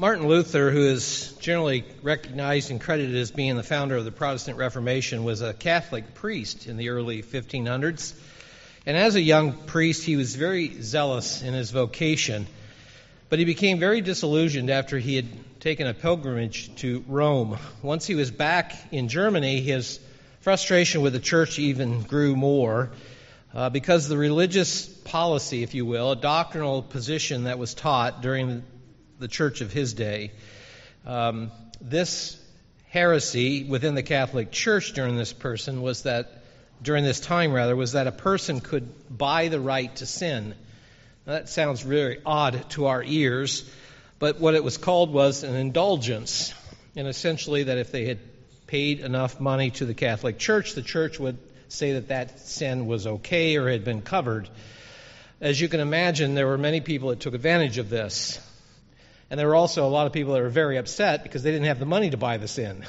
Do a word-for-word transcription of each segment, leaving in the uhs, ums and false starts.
Martin Luther, who is generally recognized and credited as being the founder of the Protestant Reformation, was a Catholic priest in the early fifteen hundreds. And as a young priest, he was very zealous in his vocation. But he became very disillusioned after he had taken a pilgrimage to Rome. Once he was back in Germany, his frustration with the church even grew more uh, because the religious policy, if you will, a doctrinal position that was taught during the church of his day. Um, this heresy within the Catholic Church during this person was that, during this time rather, was that a person could buy the right to sin. Now, that sounds very odd to our ears, but what it was called was an indulgence, and essentially that if they had paid enough money to the Catholic Church, the church would say that that sin was okay or had been covered. As you can imagine, there were many people that took advantage of this. And there were also a lot of people that were very upset because they didn't have the money to buy the sin.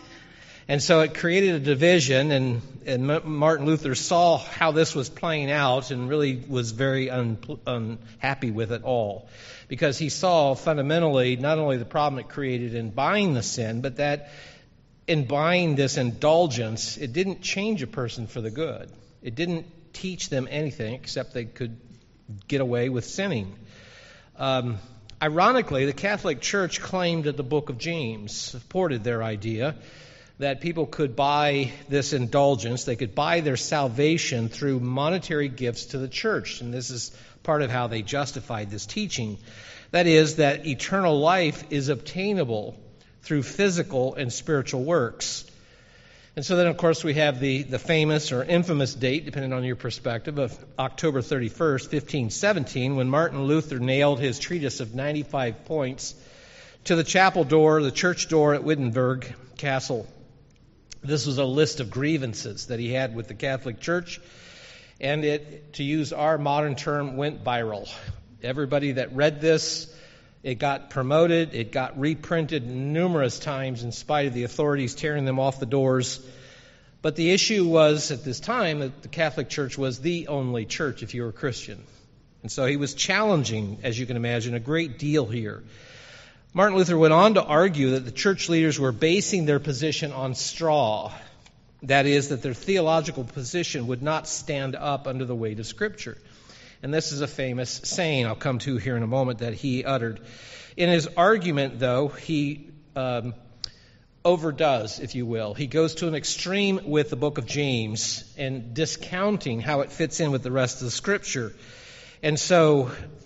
And so it created a division, and, and Martin Luther saw how this was playing out and really was very un, unhappy with it all. Because he saw fundamentally not only the problem it created in buying the sin, but that in buying this indulgence, it didn't change a person for the good. It didn't teach them anything except they could get away with sinning. Um, Ironically, the Catholic Church claimed that the book of James supported their idea that people could buy this indulgence, they could buy their salvation through monetary gifts to the church. And this is part of how they justified this teaching. That is, that eternal life is obtainable through physical and spiritual works. And so then, of course, we have the, the famous or infamous date, depending on your perspective, of October thirty-first, fifteen seventeen, when Martin Luther nailed his treatise of ninety-five points to the chapel door, the church door at Wittenberg Castle. This was a list of grievances that he had with the Catholic Church, and it, to use our modern term, went viral. Everybody that read this, it got promoted, it got reprinted numerous times in spite of the authorities tearing them off the doors. But the issue was, at this time, that the Catholic Church was the only church if you were a Christian. And so he was challenging, as you can imagine, a great deal here. Martin Luther went on to argue that the church leaders were basing their position on straw. That is, that their theological position would not stand up under the weight of Scripture. And this is a famous saying I'll come to here in a moment that he uttered. In his argument, though, he um, overdoes, if you will. He goes to an extreme with the book of James and discounting how it fits in with the rest of the Scripture. And so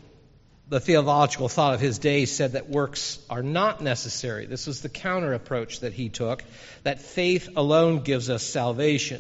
the theological thought of his day said that works are not necessary. This was the counter approach that he took, that faith alone gives us salvation.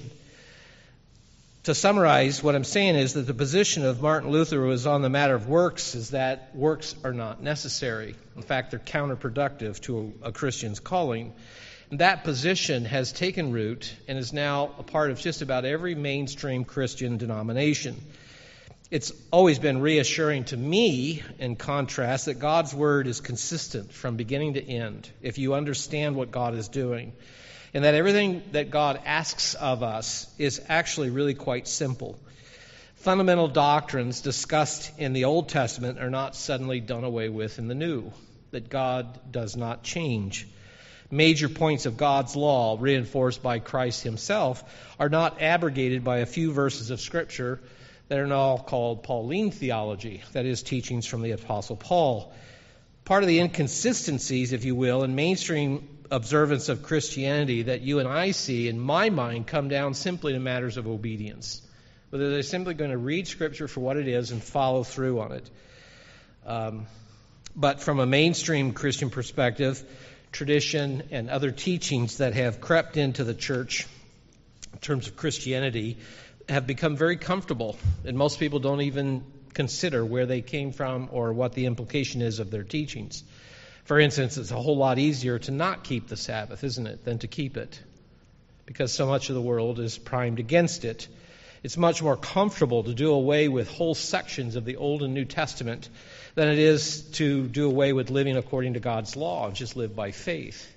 To summarize, what I'm saying is that the position of Martin Luther was on the matter of works is that works are not necessary. In fact, they're counterproductive to a, a Christian's calling. And that position has taken root and is now a part of just about every mainstream Christian denomination. It's always been reassuring to me, in contrast, that God's Word is consistent from beginning to end, if you understand what God is doing. And that everything that God asks of us is actually really quite simple. Fundamental doctrines discussed in the Old Testament are not suddenly done away with in the New, that God does not change. Major points of God's law, reinforced by Christ himself, are not abrogated by a few verses of Scripture that are now called Pauline theology, that is, teachings from the Apostle Paul. Part of the inconsistencies, if you will, in mainstream observance of Christianity that you and I see, in my mind, come down simply to matters of obedience. Whether they're simply going to read Scripture for what it is and follow through on it. Um, but from a mainstream Christian perspective, tradition and other teachings that have crept into the church in terms of Christianity have become very comfortable, and most people don't even consider where they came from or what the implication is of their teachings. For instance, it's a whole lot easier to not keep the Sabbath, isn't it, than to keep it, because so much of the world is primed against it. It's much more comfortable to do away with whole sections of the Old and New Testament than it is to do away with living according to God's law and just live by faith.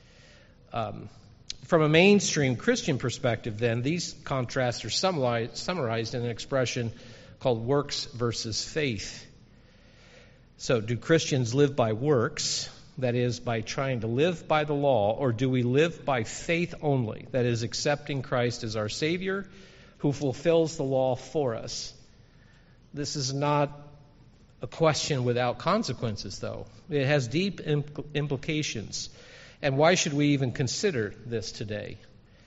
Um, from a mainstream Christian perspective, then, these contrasts are summarized in an expression called works versus faith. So, do Christians live by works, that is, by trying to live by the law, or do we live by faith only, that is, accepting Christ as our Savior who fulfills the law for us? This is not a question without consequences, though. It has deep impl- implications. And why should we even consider this today?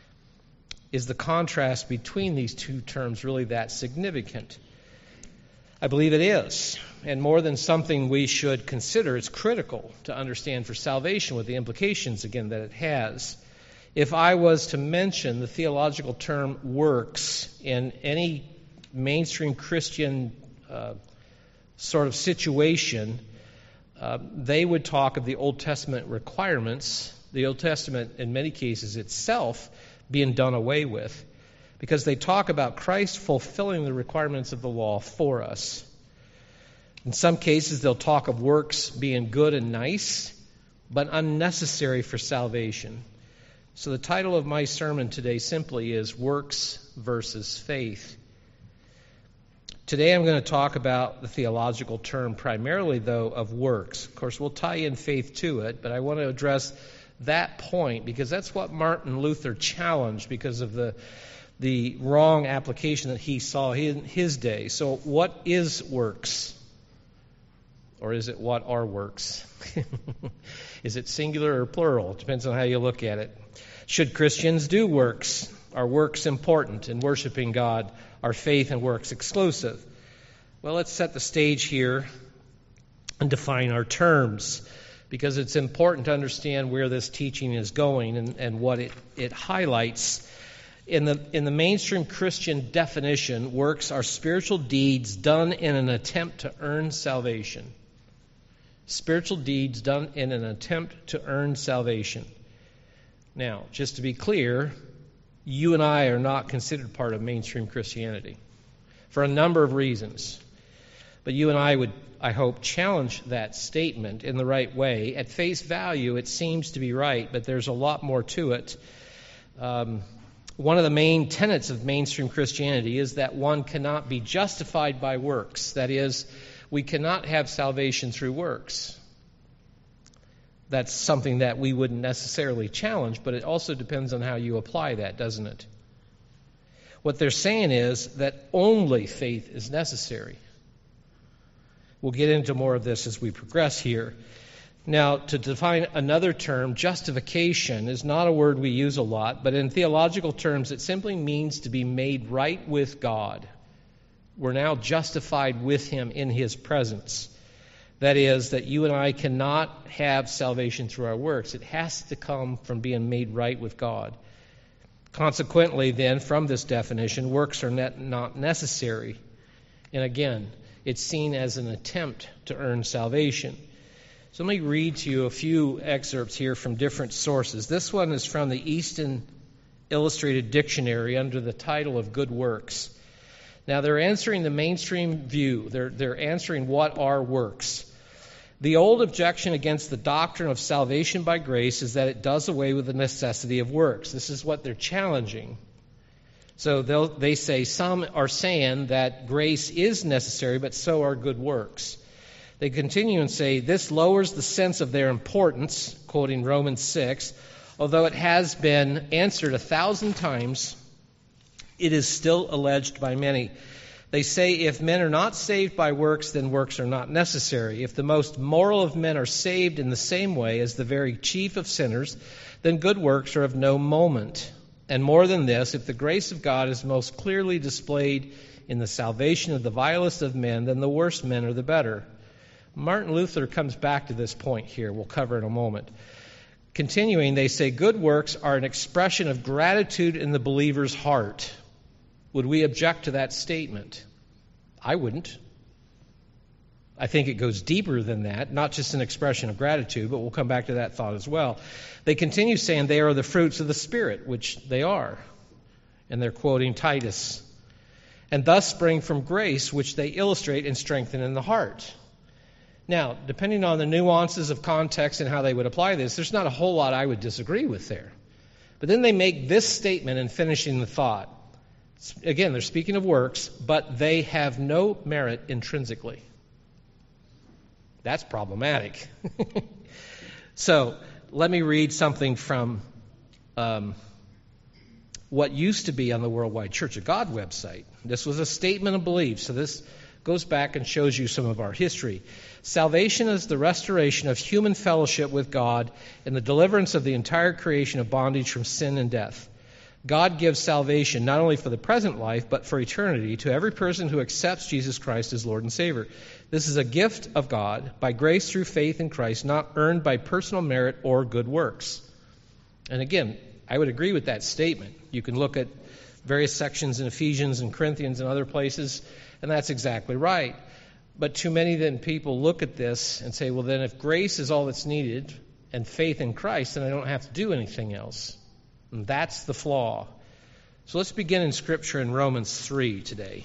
Is the contrast between these two terms really that significant? I believe it is. And more than something we should consider, it's critical to understand for salvation with the implications, again, that it has. If I was to mention the theological term works in any mainstream Christian uh, sort of situation, uh, they would talk of the Old Testament requirements, the Old Testament in many cases itself being done away with, because they talk about Christ fulfilling the requirements of the law for us. In some cases, they'll talk of works being good and nice, but unnecessary for salvation. So the title of my sermon today simply is Works versus Faith. Today I'm going to talk about the theological term primarily, though, of works. Of course, we'll tie in faith to it, but I want to address that point because that's what Martin Luther challenged because of the the wrong application that he saw in his day. So what is works? Or is it what are works? Is it singular or plural? It depends on how you look at it. Should Christians do works? Are works important in worshiping God? Are faith and works exclusive? Well, let's set the stage here and define our terms, because it's important to understand where this teaching is going and, and what it, it highlights. In the, in the mainstream Christian definition, works are spiritual deeds done in an attempt to earn salvation. Spiritual deeds done in an attempt to earn salvation. Now, just to be clear, you and I are not considered part of mainstream Christianity for a number of reasons. But you and I would, I hope, challenge that statement in the right way. At face value, it seems to be right, but there's a lot more to it. Um, one of the main tenets of mainstream Christianity is that one cannot be justified by works. That is, we cannot have salvation through works. That's something that we wouldn't necessarily challenge, but it also depends on how you apply that, doesn't it? What they're saying is that only faith is necessary. We'll get into more of this as we progress here. Now, to define another term, justification is not a word we use a lot, but in theological terms, it simply means to be made right with God. We're now justified with Him in His presence. That is, that you and I cannot have salvation through our works. It has to come from being made right with God. Consequently, then, from this definition, works are not necessary. And again, it's seen as an attempt to earn salvation. So let me read to you a few excerpts here from different sources. This one is from the Easton Illustrated Dictionary under the title of Good Works. Now, they're answering the mainstream view. They're, they're answering what are works. The old objection against the doctrine of salvation by grace is that it does away with the necessity of works. This is what they're challenging. So they'll, they say some are saying that grace is necessary, but so are good works. They continue and say this lowers the sense of their importance, quoting Romans six, although it has been answered a thousand times, it is still alleged by many. They say if men are not saved by works, then works are not necessary. If the most moral of men are saved in the same way as the very chief of sinners, then good works are of no moment. And more than this, if the grace of God is most clearly displayed in the salvation of the vilest of men, then the worst men are the better. Martin Luther comes back to this point here. We'll cover in a moment. Continuing, they say good works are an expression of gratitude in the believer's heart. Would we object to that statement? I wouldn't. I think it goes deeper than that, not just an expression of gratitude, but we'll come back to that thought as well. They continue saying they are the fruits of the Spirit, which they are. And they're quoting Titus. And thus spring from grace, which they illustrate and strengthen in the heart. Now, depending on the nuances of context and how they would apply this, there's not a whole lot I would disagree with there. But then they make this statement in finishing the thought. Again, they're speaking of works, but they have no merit intrinsically. That's problematic. So let me read something from um, what used to be on the Worldwide Church of God website. This was a statement of belief, so this goes back and shows you some of our history. Salvation is the restoration of human fellowship with God and the deliverance of the entire creation of bondage from sin and death. God gives salvation not only for the present life, but for eternity to every person who accepts Jesus Christ as Lord and Savior. This is a gift of God by grace through faith in Christ, not earned by personal merit or good works. And again, I would agree with that statement. You can look at various sections in Ephesians and Corinthians and other places, and that's exactly right. But too many then people look at this and say, well, then if grace is all that's needed and faith in Christ, then I don't have to do anything else. And that's the flaw. So let's begin in Scripture in Romans three today.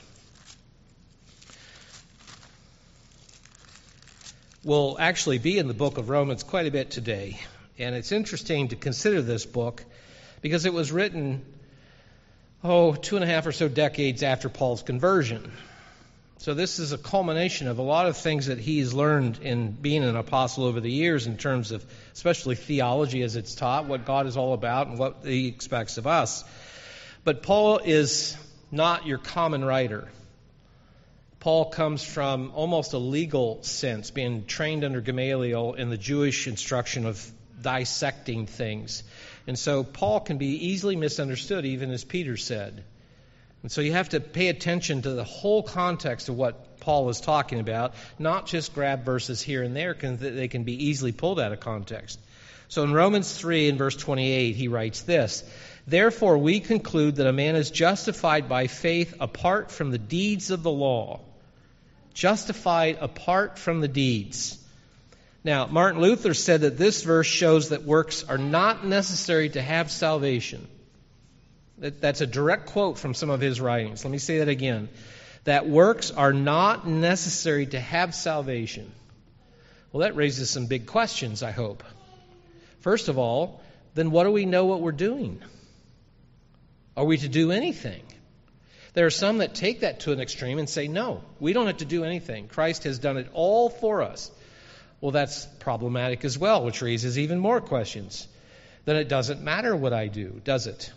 We'll actually be in the book of Romans quite a bit today. And it's interesting to consider this book because it was written, oh, two and a half or so decades after Paul's conversion. So this is a culmination of a lot of things that he's learned in being an apostle over the years in terms of especially theology as it's taught, what God is all about and what he expects of us. But Paul is not your common writer. Paul comes from almost a legal sense, being trained under Gamaliel in the Jewish instruction of dissecting things. And so Paul can be easily misunderstood, even as Peter said. And so you have to pay attention to the whole context of what Paul is talking about, not just grab verses here and there, because they can be easily pulled out of context. So in Romans three and verse twenty-eight, he writes this, "Therefore we conclude that a man is justified by faith apart from the deeds of the law." Justified apart from the deeds. Now, Martin Luther said that this verse shows that works are not necessary to have salvation. That's a direct quote from some of his writings. Let me say that again. That works are not necessary to have salvation. Well, that raises some big questions, I hope. First of all, then what do we know what we're doing? Are we to do anything? There are some that take that to an extreme and say, no, we don't have to do anything. Christ has done it all for us. Well, that's problematic as well, which raises even more questions. Then it doesn't matter what I do, does it?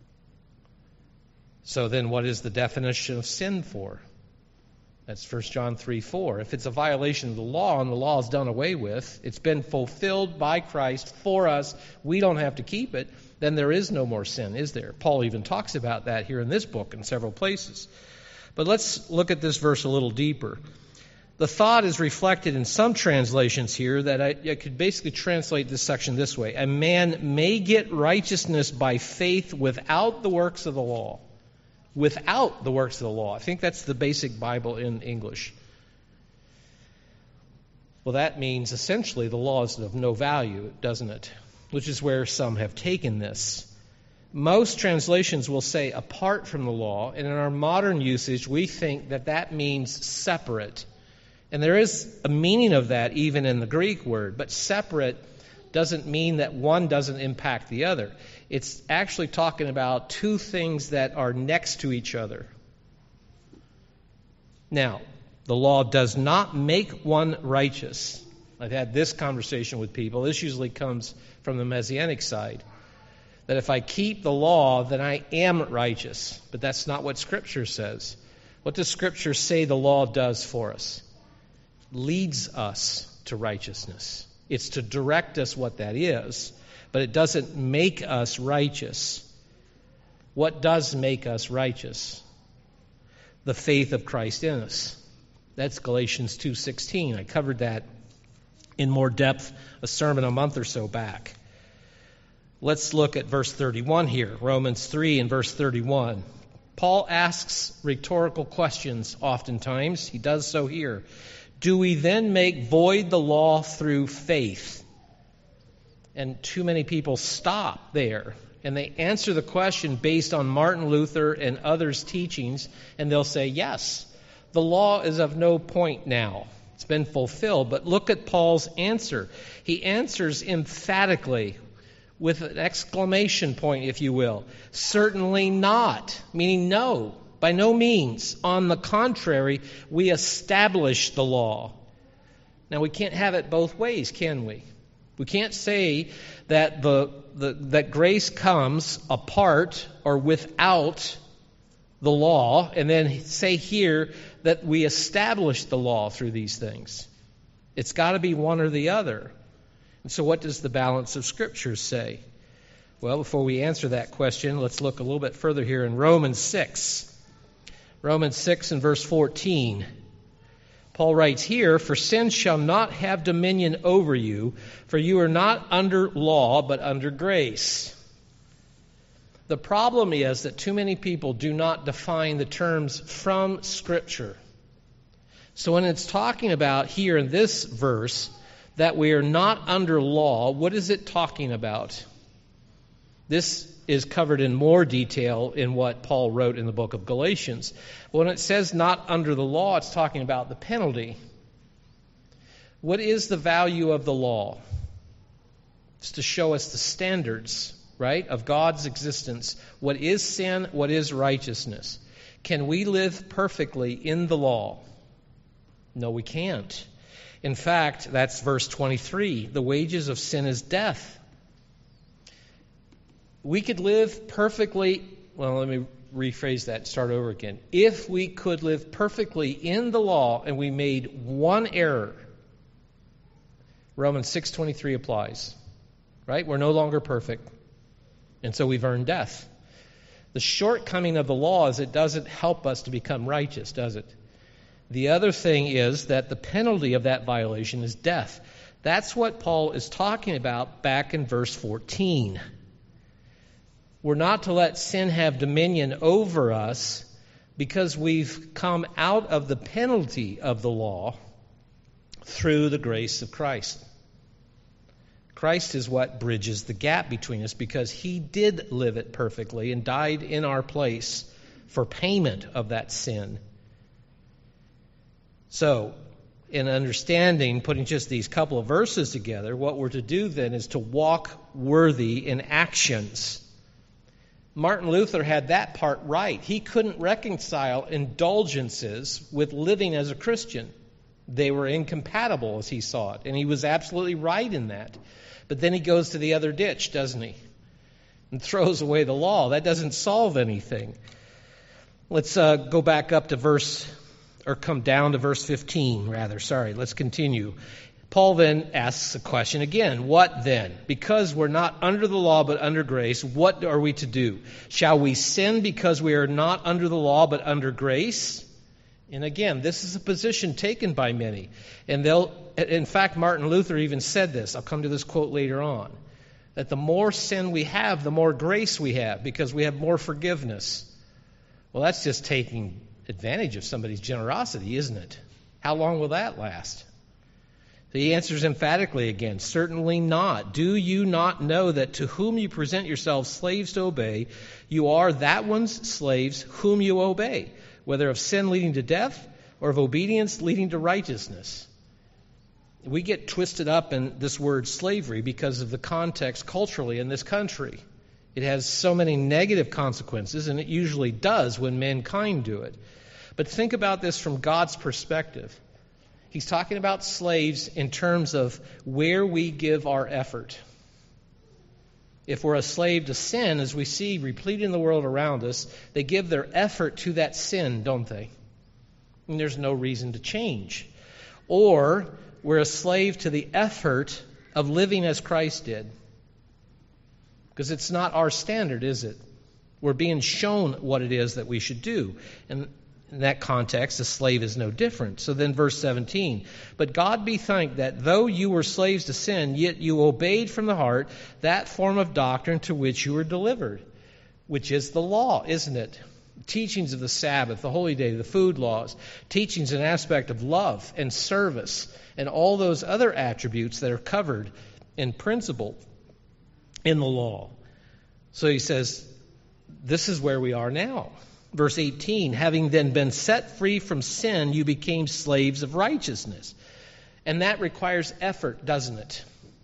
So then what is the definition of sin for? That's First John three four. If it's a violation of the law and the law is done away with, it's been fulfilled by Christ for us, we don't have to keep it, then there is no more sin, is there? Paul even talks about that here in this book in several places. But let's look at this verse a little deeper. The thought is reflected in some translations here that I, I could basically translate this section this way. A man may get righteousness by faith without the works of the law. Without the works of the law. I think that's the basic Bible in English. Well, that means essentially the law is of no value, doesn't it? Which is where some have taken this. Most translations will say apart from the law, and in our modern usage, we think that that means separate. And there is a meaning of that even in the Greek word, but separate doesn't mean that one doesn't impact the other. It's actually talking about two things that are next to each other. Now, the law does not make one righteous. I've had this conversation with people. This usually comes from the Messianic side. That if I keep the law, then I am righteous. But that's not what Scripture says. What does Scripture say the law does for us? Leads us to righteousness. It's to direct us what that is, but it doesn't make us righteous. What does make us righteous? The faith of Christ in us. That's Galatians two sixteen. I covered that in more depth a sermon a month or so back. Let's look at verse thirty-one here, Romans three and verse thirty-one. Paul asks rhetorical questions oftentimes. He does so here. Do we then make void the law through faith? And too many people stop there, and they answer the question based on Martin Luther and others' teachings, and they'll say, yes, the law is of no point now. It's been fulfilled. But look at Paul's answer. He answers emphatically with an exclamation point, if you will. Certainly not, meaning no. By no means. On the contrary, we establish the law. Now, we can't have it both ways, can we? We can't say that the, the that grace comes apart or without the law, and then say here that we establish the law through these things. It's got to be one or the other. And so what does the balance of Scriptures say? Well, before we answer that question, let's look a little bit further here in Romans six. Romans six and verse fourteen. Paul writes here, "For sin shall not have dominion over you, for you are not under law, but under grace." The problem is that too many people do not define the terms from Scripture. So when it's talking about here in this verse that we are not under law, what is it talking about? This is covered in more detail in what Paul wrote in the book of Galatians. When it says not under the law, it's talking about the penalty. What is the value of the law? It's to show us the standards, right, of God's existence. What is sin? What is righteousness? Can we live perfectly in the law? No, we can't. In fact, that's verse twenty-three. The wages of sin is death. We could live perfectly, well, let me rephrase that, start over again. If we could live perfectly in the law and we made one error, Romans six twenty-three applies, right? We're no longer perfect, and so we've earned death. The shortcoming of the law is it doesn't help us to become righteous, does it? The other thing is that the penalty of that violation is death. That's what Paul is talking about back in verse fourteen. We're not to let sin have dominion over us because we've come out of the penalty of the law through the grace of Christ. Christ is what bridges the gap between us because He did live it perfectly and died in our place for payment of that sin. So, in understanding, putting just these couple of verses together, what we're to do then is to walk worthy in actions. Martin Luther had that part right. He couldn't reconcile indulgences with living as a Christian. They were incompatible as he saw it, and he was absolutely right in that. But then he goes to the other ditch, doesn't he? And throws away the law. That doesn't solve anything. Let's uh, go back up to verse, or come down to verse fifteen, rather. Sorry, let's continue. Paul then asks a question again. What then? Because we're not under the law but under grace, what are we to do? Shall we sin because we are not under the law but under grace? And again, this is a position taken by many. And they'll, in fact, Martin Luther even said this. I'll come to this quote later on. That the more sin we have, the more grace we have because we have more forgiveness. Well, that's just taking advantage of somebody's generosity, isn't it? How long will that last? He answers emphatically again, certainly not. Do you not know that to whom you present yourselves slaves to obey, you are that one's slaves whom you obey, whether of sin leading to death or of obedience leading to righteousness? We get twisted up in this word slavery because of the context culturally in this country. It has so many negative consequences, and it usually does when mankind do it. But think about this from God's perspective. He's talking about slaves in terms of where we give our effort. If we're a slave to sin, as we see replete in the world around us, they give their effort to that sin, don't they? And there's no reason to change. Or we're a slave to the effort of living as Christ did. Because it's not our standard, is it? We're being shown what it is that we should do. And in that context, a slave is no different. So then verse seventeen, but God be thanked that though you were slaves to sin, yet you obeyed from the heart that form of doctrine to which you were delivered, which is the law, isn't it? Teachings of the Sabbath, the holy day, the food laws, teachings an aspect of love and service, and all those other attributes that are covered in principle in the law. So he says, this is where we are now. Verse eighteen, having then been set free from sin, you became slaves of righteousness. And that requires effort, doesn't it?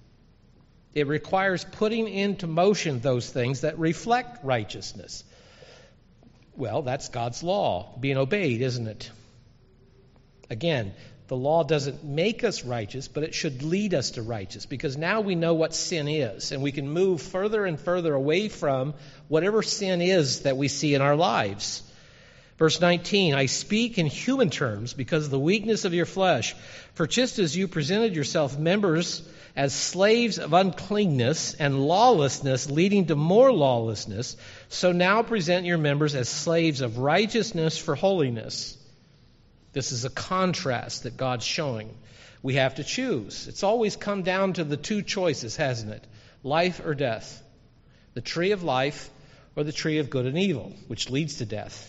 It requires putting into motion those things that reflect righteousness. Well, that's God's law, being obeyed, isn't it? Again, The law doesn't make us righteous, but it should lead us to righteous, because now we know what sin is, and we can move further and further away from whatever sin is that we see in our lives. Verse nineteen, I speak in human terms because of the weakness of your flesh. For just as you presented yourself members as slaves of uncleanness and lawlessness, leading to more lawlessness, so now present your members as slaves of righteousness for holiness. This is a contrast that God's showing. We have to choose. It's always come down to the two choices, hasn't it? Life or death. The tree of life or the tree of good and evil, which leads to death.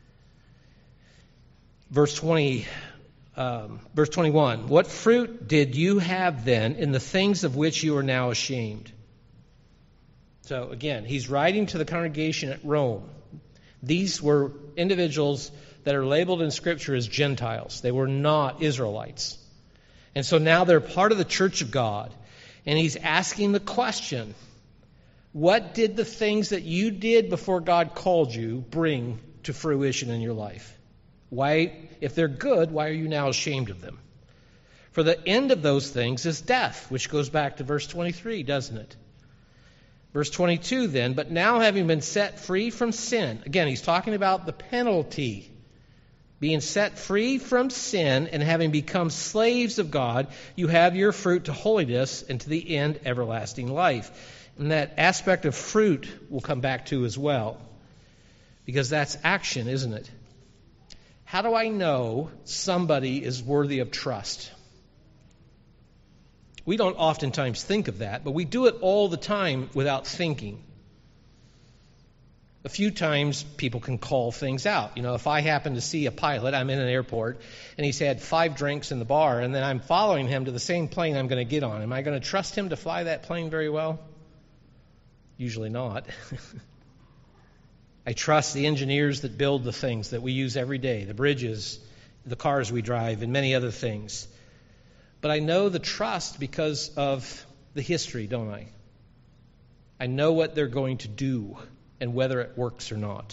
Verse twenty, um, verse twenty-one. What fruit did you have then in the things of which you are now ashamed? So again, he's writing to the congregation at Rome. These were individuals that are labeled in Scripture as Gentiles. They were not Israelites. And so now they're part of the church of God. And he's asking the question, what did the things that you did before God called you bring to fruition in your life? Why, if they're good, why are you now ashamed of them? For the end of those things is death, which goes back to verse twenty-three, doesn't it? Verse twenty-two then, but now having been set free from sin, again, he's talking about the penalty. Being set free from sin and having become slaves of God, you have your fruit to holiness and to the end everlasting life. And that aspect of fruit we'll come back to as well, because that's action, isn't it? How do I know somebody is worthy of trust? We don't oftentimes think of that, but we do it all the time without thinking. A few times people can call things out. You know, if I happen to see a pilot, I'm in an airport, and he's had five drinks in the bar, and then I'm following him to the same plane I'm going to get on. Am I going to trust him to fly that plane very well? Usually not. I trust the engineers that build the things that we use every day, the bridges, the cars we drive, and many other things. But I know the trust because of the history, don't I? I know what they're going to do and whether it works or not.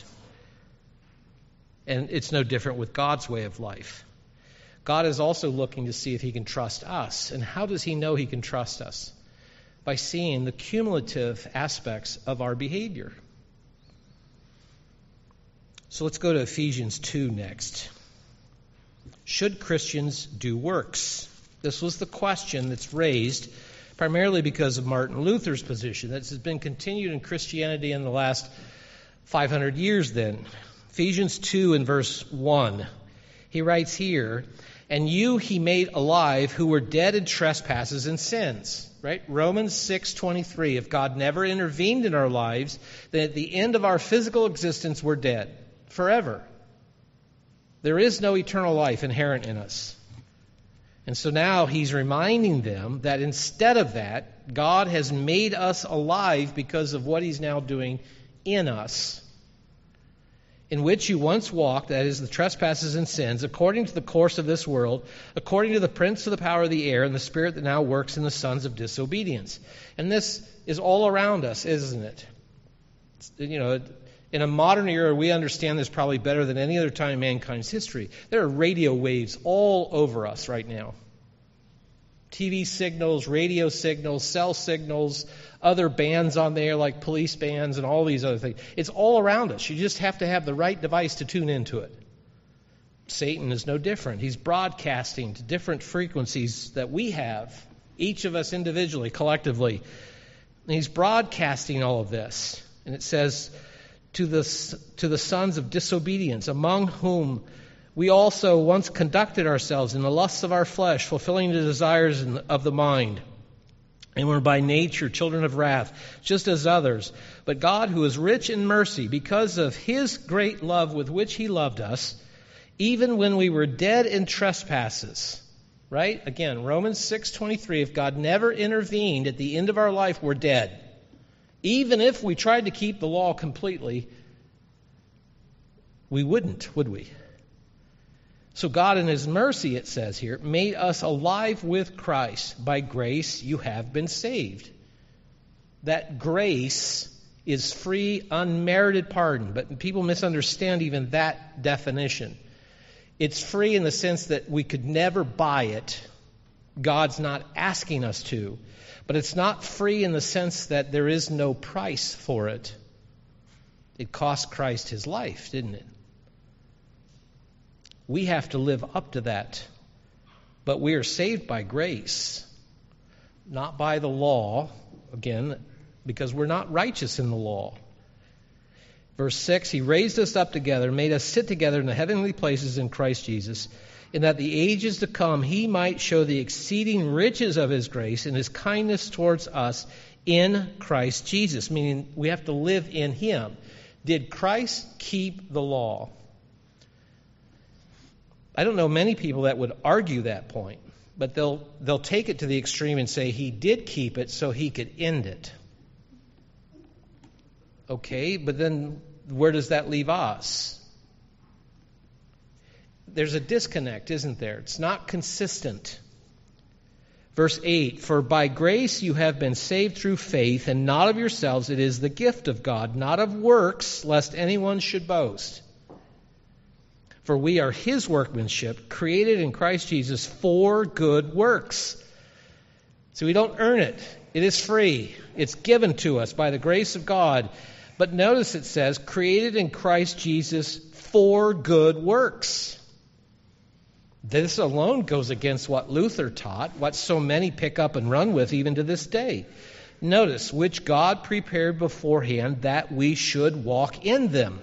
And it's no different with God's way of life. God is also looking to see if he can trust us. And how does he know he can trust us? By seeing the cumulative aspects of our behavior. So let's go to Ephesians two next. Should Christians do works? This was the question that's raised primarily because of Martin Luther's position. This has been continued in Christianity in the last five hundred years then. Ephesians two and verse one. He writes here, and you he made alive who were dead in trespasses and sins. Right? Romans six twenty-three. If God never intervened in our lives, then at the end of our physical existence we're dead. Forever. There is no eternal life inherent in us. And so now he's reminding them that instead of that, God has made us alive because of what he's now doing in us. In which you once walked, that is, the trespasses and sins, according to the course of this world, according to the prince of the power of the air, and the spirit that now works in the sons of disobedience. And this is all around us, isn't it? It's, you know, in a modern era, we understand this probably better than any other time in mankind's history. There are radio waves all over us right now. T V signals, radio signals, cell signals, other bands on there like police bands and all these other things. It's all around us. You just have to have the right device to tune into it. Satan is no different. He's broadcasting to different frequencies that we have, each of us individually, collectively. And he's broadcasting all of this. And it says, to the, to the sons of disobedience, among whom we also once conducted ourselves in the lusts of our flesh, fulfilling the desires of the mind. And were by nature children of wrath, just as others. But God, who is rich in mercy, because of his great love with which he loved us, even when we were dead in trespasses. Right? Again, Romans six twenty-three, if God never intervened at the end of our life, we're dead. Even if we tried to keep the law completely, we wouldn't, would we? So God in his mercy, it says here, made us alive with Christ. By grace you have been saved. That grace is free, unmerited pardon. But people misunderstand even that definition. It's free in the sense that we could never buy it. God's not asking us to. But it's not free in the sense that there is no price for it. It cost Christ his life, didn't it? We have to live up to that. But we are saved by grace, not by the law, again, because we're not righteous in the law. Verse six, he raised us up together, made us sit together in the heavenly places in Christ Jesus, in that the ages to come he might show the exceeding riches of his grace and his kindness towards us in Christ Jesus, meaning we have to live in him. Did Christ keep the law? I don't know many people that would argue that point, but they'll they'll take it to the extreme and say he did keep it so he could end it. Okay, but then where does that leave us? There's a disconnect, isn't there? It's not consistent. Verse eight, for by grace you have been saved through faith, and not of yourselves, it is the gift of God, not of works, lest anyone should boast. For we are his workmanship, created in Christ Jesus for good works. So we don't earn it. It is free. It's given to us by the grace of God. But notice it says, created in Christ Jesus for good works. This alone goes against what Luther taught, what so many pick up and run with even to this day. Notice, which God prepared beforehand that we should walk in them.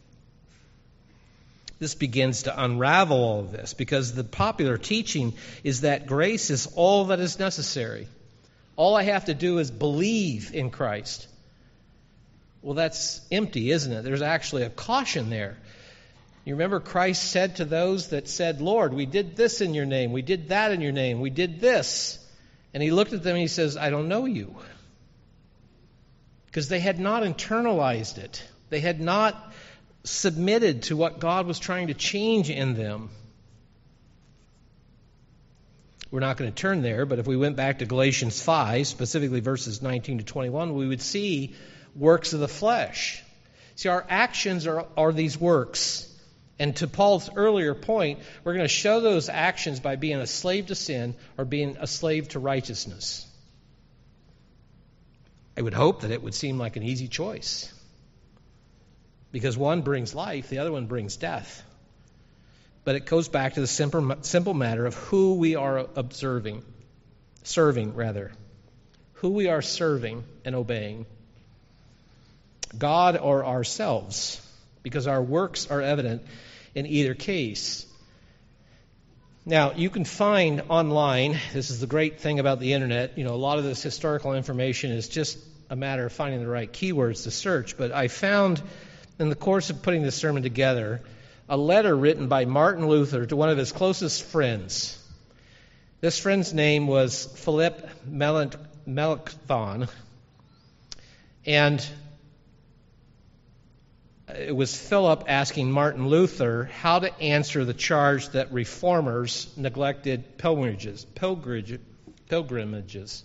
This begins to unravel all of this, because the popular teaching is that grace is all that is necessary. All I have to do is believe in Christ. Well, that's empty, isn't it? There's actually a caution there. You remember Christ said to those that said, Lord, we did this in your name, we did that in your name, we did this. And he looked at them and he says, I don't know you. Because they had not internalized it. They had not submitted to what God was trying to change in them. We're not going to turn there, but if we went back to Galatians five, specifically verses nineteen to twenty-one, we would see works of the flesh. See, our actions are, are these works. And to Paul's earlier point, we're going to show those actions by being a slave to sin or being a slave to righteousness. I would hope that it would seem like an easy choice. Because one brings life, the other one brings death. But it goes back to the simple, simple matter of who we are observing, serving rather. Who we are serving and obeying. God or ourselves. Because our works are evident in either case. Now, you can find online, this is the great thing about the internet, you know, a lot of this historical information is just a matter of finding the right keywords to search. But I found, in the course of putting this sermon together, a letter written by Martin Luther to one of his closest friends. This friend's name was Philip Melanchthon. And it was Philip asking Martin Luther how to answer the charge that reformers neglected pilgrimages, pilgrimage, pilgrimages,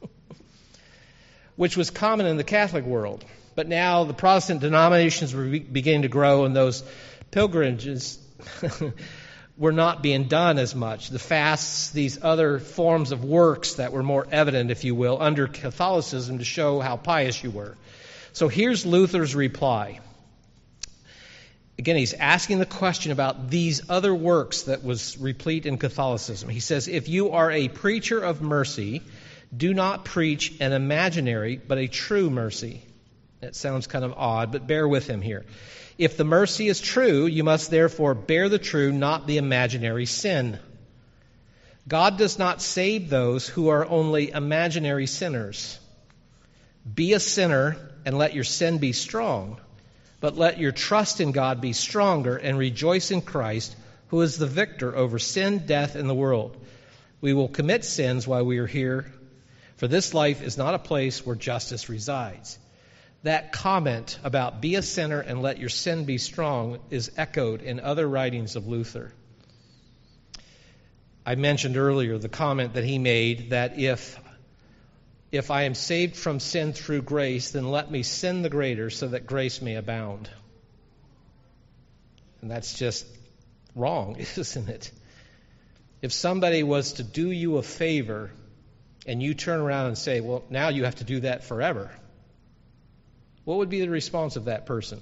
which was common in the Catholic world. But now the Protestant denominations were beginning to grow, and those pilgrimages were not being done as much. The fasts, these other forms of works that were more evident, if you will, under Catholicism to show how pious you were. So here's Luther's reply. Again, he's asking the question about these other works that was replete in Catholicism. He says, if you are a preacher of mercy, do not preach an imaginary, but a true mercy. That sounds kind of odd, but bear with him here. If the mercy is true, you must therefore bear the true, not the imaginary sin. God does not save those who are only imaginary sinners. Be a sinner and let your sin be strong. But let your trust in God be stronger and rejoice in Christ, who is the victor over sin, death, and the world. We will commit sins while we are here, for this life is not a place where justice resides. That comment about be a sinner and let your sin be strong is echoed in other writings of Luther. I mentioned earlier the comment that he made that if If I am saved from sin through grace, then let me sin the greater so that grace may abound. And that's just wrong, isn't it? If somebody was to do you a favor and you turn around and say, well, now you have to do that forever, what would be the response of that person?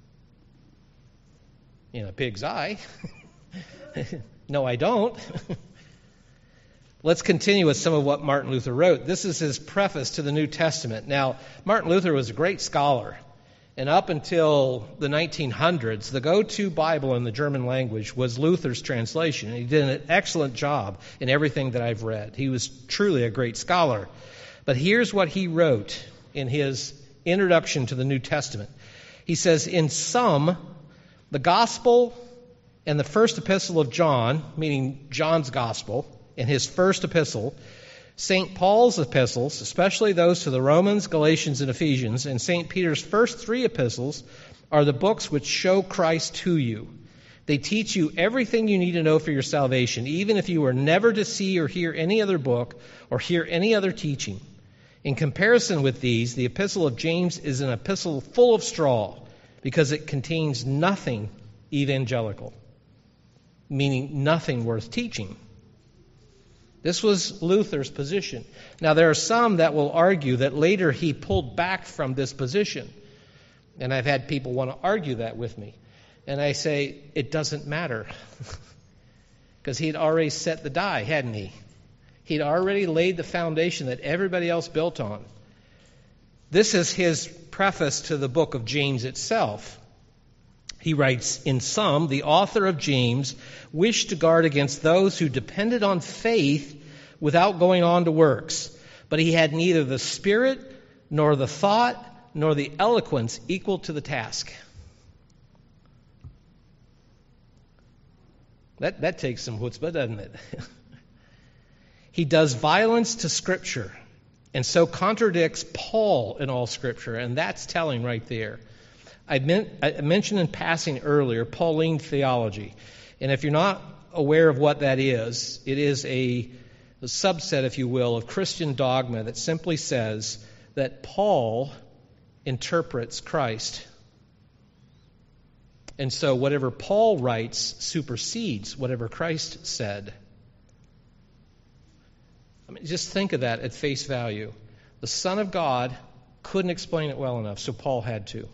In a pig's eye. No, I don't. Let's continue with some of what Martin Luther wrote. This is his preface to the New Testament. Now, Martin Luther was a great scholar. And up until the nineteen hundreds, the go-to Bible in the German language was Luther's translation. And he did an excellent job in everything that I've read. He was truly a great scholar. But here's what he wrote in his introduction to the New Testament. He says, in sum, the gospel and the first epistle of John, meaning John's gospel, and his first epistle, Saint Paul's epistles, especially those to the Romans, Galatians, and Ephesians, and Saint Peter's first three epistles are the books which show Christ to you. They teach you everything you need to know for your salvation, even if you were never to see or hear any other book or hear any other teaching. In comparison with these, the epistle of James is an epistle full of straw because it contains nothing evangelical, meaning nothing worth teaching. This was Luther's position. Now, there are some that will argue that later he pulled back from this position. And I've had people want to argue that with me. And I say, it doesn't matter. Because he'd already set the die, hadn't he? He'd already laid the foundation that everybody else built on. This is his preface to the book of James itself. He writes, in sum, the author of James wished to guard against those who depended on faith without going on to works. But he had neither the spirit, nor the thought, nor the eloquence equal to the task. That, that takes some chutzpah, doesn't it? He does violence to Scripture, and so contradicts Paul in all Scripture, and that's telling right there. I, meant, I mentioned in passing earlier Pauline theology. And if you're not aware of what that is, it is a, a subset, if you will, of Christian dogma that simply says that Paul interprets Christ. And so whatever Paul writes supersedes whatever Christ said. I mean, just think of that at face value. The Son of God couldn't explain it well enough, so Paul had to.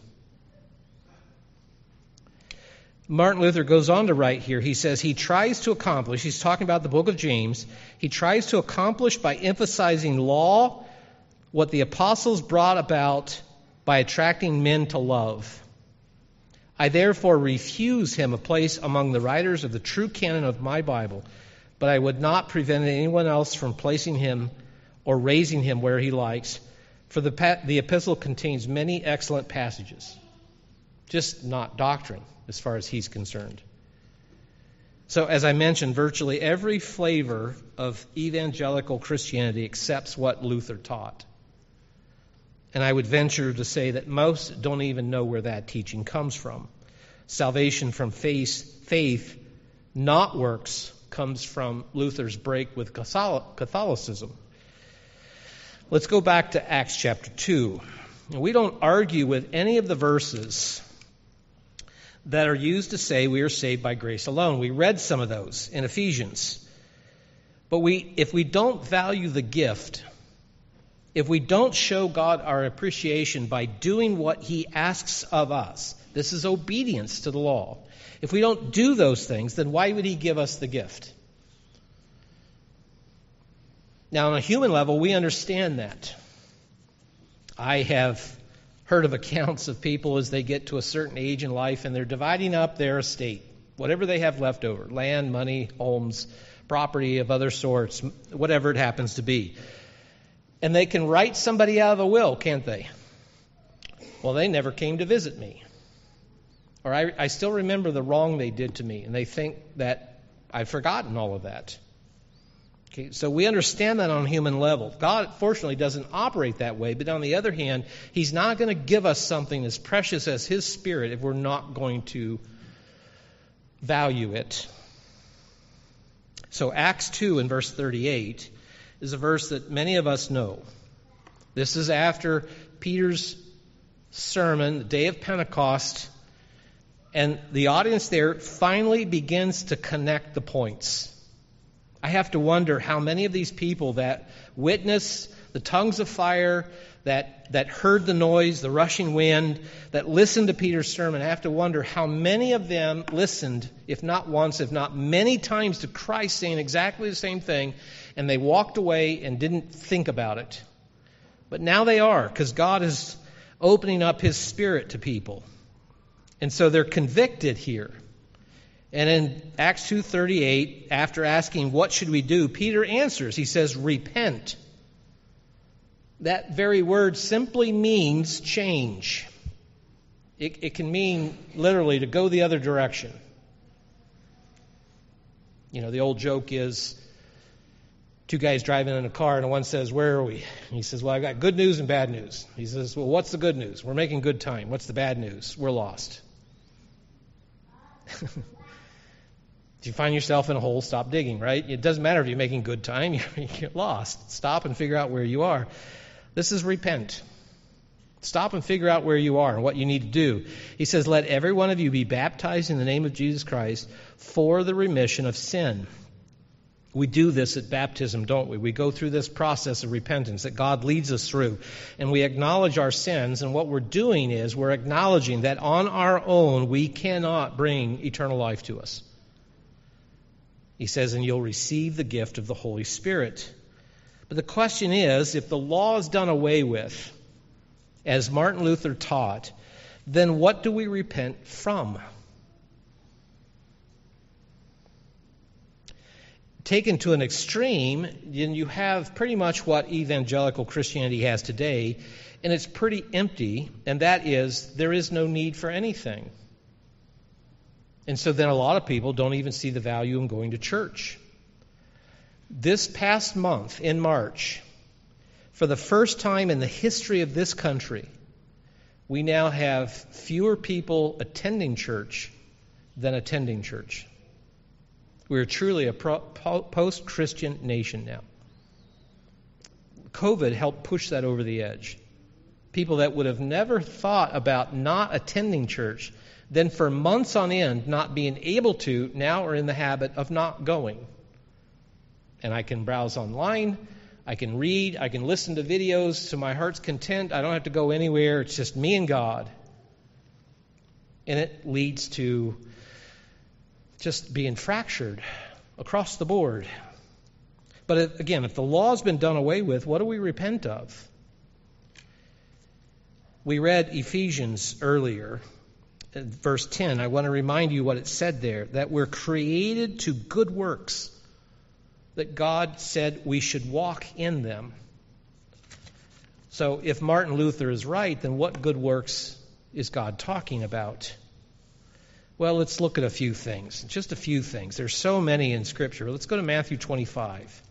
Martin Luther goes on to write here. He says he tries to accomplish, he's talking about the book of James, he tries to accomplish by emphasizing law what the apostles brought about by attracting men to love. I therefore refuse him a place among the writers of the true canon of my Bible, but I would not prevent anyone else from placing him or raising him where he likes, for the, pa- the epistle contains many excellent passages, just not doctrine, as far as he's concerned. So, as I mentioned, virtually every flavor of evangelical Christianity accepts what Luther taught. And I would venture to say that most don't even know where that teaching comes from. Salvation from faith, faith, not works, comes from Luther's break with Catholicism. Let's go back to Acts chapter two. We don't argue with any of the verses that are used to say we are saved by grace alone. We read some of those in Ephesians. But we, if we don't value the gift, if we don't show God our appreciation by doing what He asks of us, this is obedience to the law. If we don't do those things, then why would He give us the gift? Now, on a human level, we understand that. I have heard of accounts of people as they get to a certain age in life and they're dividing up their estate, whatever they have left over, land, money, homes, property of other sorts, whatever it happens to be. And they can write somebody out of a will, can't they? Well, they never came to visit me. Or I, I still remember the wrong they did to me, and they think that I've forgotten all of that. Okay, so we understand that on a human level. God, fortunately, doesn't operate that way, but on the other hand, He's not going to give us something as precious as His Spirit if we're not going to value it. So Acts two in verse thirty-eight is a verse that many of us know. This is after Peter's sermon, the day of Pentecost. And the audience there finally begins to connect the points. I have to wonder how many of these people that witnessed the tongues of fire, that, that heard the noise, the rushing wind, that listened to Peter's sermon, I have to wonder how many of them listened, if not once, if not many times, to Christ saying exactly the same thing, and they walked away and didn't think about it. But now they are, because God is opening up His Spirit to people. And so they're convicted here. And in Acts two thirty-eight, after asking, what should we do? Peter answers. He says, repent. That very word simply means change. It, it can mean literally to go the other direction. You know, the old joke is two guys driving in a car and one says, where are we? And he says, well, I got good news and bad news. He says, well, what's the good news? We're making good time. What's the bad news? We're lost. If you find yourself in a hole, stop digging, right? It doesn't matter if you're making good time, you're lost. Stop and figure out where you are. This is repent. Stop and figure out where you are and what you need to do. He says, let every one of you be baptized in the name of Jesus Christ for the remission of sin. We do this at baptism, don't we? We go through this process of repentance that God leads us through. And we acknowledge our sins. And what we're doing is we're acknowledging that on our own we cannot bring eternal life to us. He says, and you'll receive the gift of the Holy Spirit. But the question is, if the law is done away with, as Martin Luther taught, then what do we repent from? Taken to an extreme, then you have pretty much what evangelical Christianity has today, and it's pretty empty, and that is, there is no need for anything. And so then a lot of people don't even see the value in going to church. This past month, in March, for the first time in the history of this country, we now have fewer people attending church than attending church. We are truly a pro- post-Christian nation now. COVID helped push that over the edge. People that would have never thought about not attending church, then for months on end not being able to, now are in the habit of not going. And I can browse online, I can read, I can listen to videos to my heart's content. I don't have to go anywhere. It's just me and God. And it leads to just being fractured across the board. But if, again, if the law's been done away with, what do we repent of? We read Ephesians earlier, verse ten. I want to remind you what it said there, that we're created to good works, that God said we should walk in them. So if Martin Luther is right, then what good works is God talking about? Well, let's look at a few things. Just a few things. There's so many in Scripture. Let's go to Matthew twenty-five.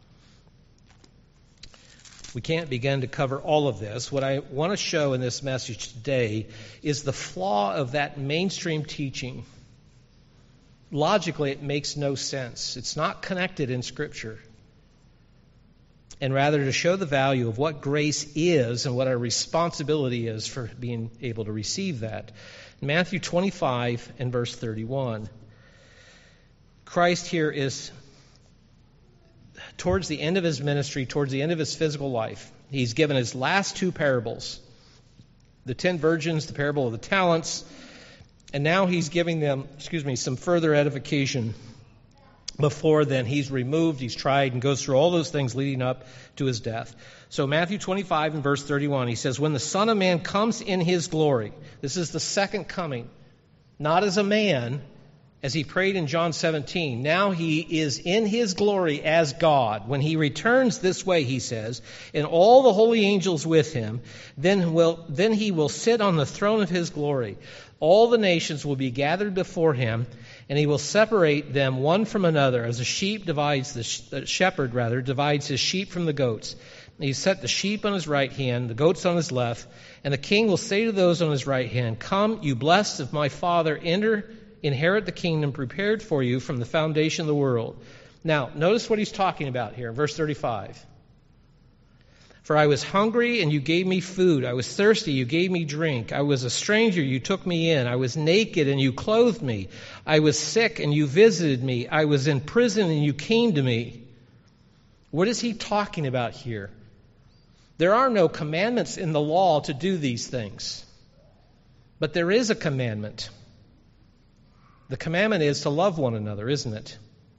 We can't begin to cover all of this. What I want to show in this message today is the flaw of that mainstream teaching. Logically, it makes no sense. It's not connected in Scripture. And rather to show the value of what grace is and what our responsibility is for being able to receive that. Matthew twenty-five and verse thirty-one. Christ here is towards the end of his ministry, towards the end of his physical life. He's given his last two parables. The ten virgins, the parable of the talents, and now he's giving them, excuse me, some further edification. Before then, he's removed, he's tried, and goes through all those things leading up to his death. So Matthew twenty-five and verse thirty-one, he says, when the Son of Man comes in his glory, this is the second coming, not as a man, as he prayed in John seventeen. Now he is in his glory as God. When he returns this way, he says, and all the holy angels with him, then will then he will sit on the throne of his glory. All the nations will be gathered before him, and he will separate them one from another, as a sheep divides the, sh- the shepherd rather divides his sheep from the goats. And he set the sheep on his right hand, the goats on his left, and the king will say to those on his right hand, "Come, you blessed of my Father, enter, inherit the kingdom prepared for you from the foundation of the world." Now, notice what he's talking about here in verse thirty-five. For I was hungry, and you gave me food. I was thirsty, you gave me drink. I was a stranger, you took me in. I was naked, and you clothed me. I was sick, and you visited me. I was in prison, and you came to me. What is he talking about here? There are no commandments in the law to do these things. But there is a commandment. The commandment is to love one another, isn't it?